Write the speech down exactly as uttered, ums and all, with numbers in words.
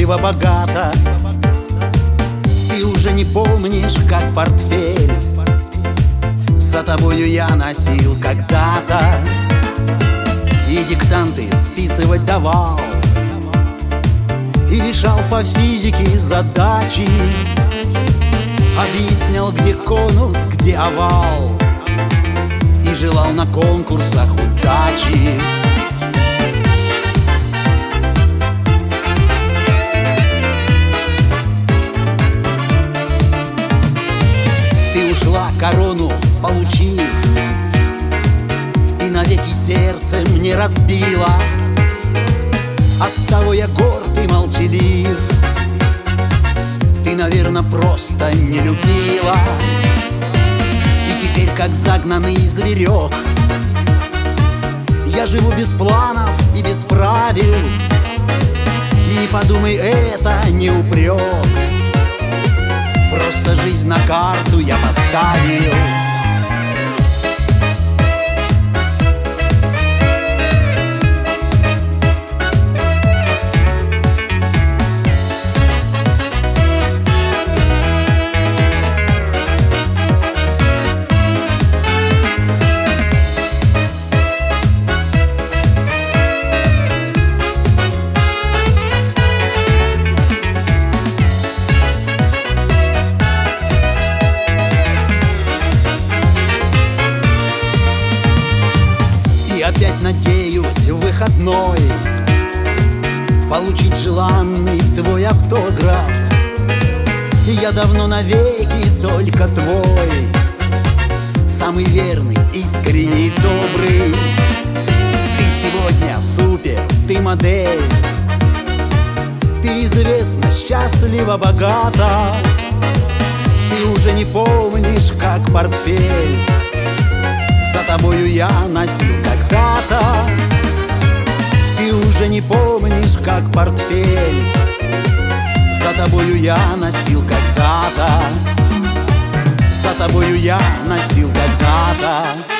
счастливо, богато. Ты уже не помнишь, как портфель за тобою я носил когда-то, и диктанты списывать давал, и решал по физике задачи, объяснял, где конус, где овал, и желал на конкурсах удачи. Ты ушла, корону получив, и навеки сердце мне разбила. Оттого я горд и молчалив. Ты, наверно, просто не любила. И теперь, как загнанный зверек, я живу без планов и без правил. Не подумай, это не упрек, просто жизнь на карту я поставил. Опять надеюсь в выходной получить желанный твой автограф. И я давно навеки только твой, самый верный, искренний, добрый. Ты сегодня супер, ты модель, ты известна, счастлива, богата. Ты уже не помнишь, как портфель за тобою я носил когда-то. Ты уже не помнишь, как портфель за тобою я носил когда-то. За тобою я носил когда-то.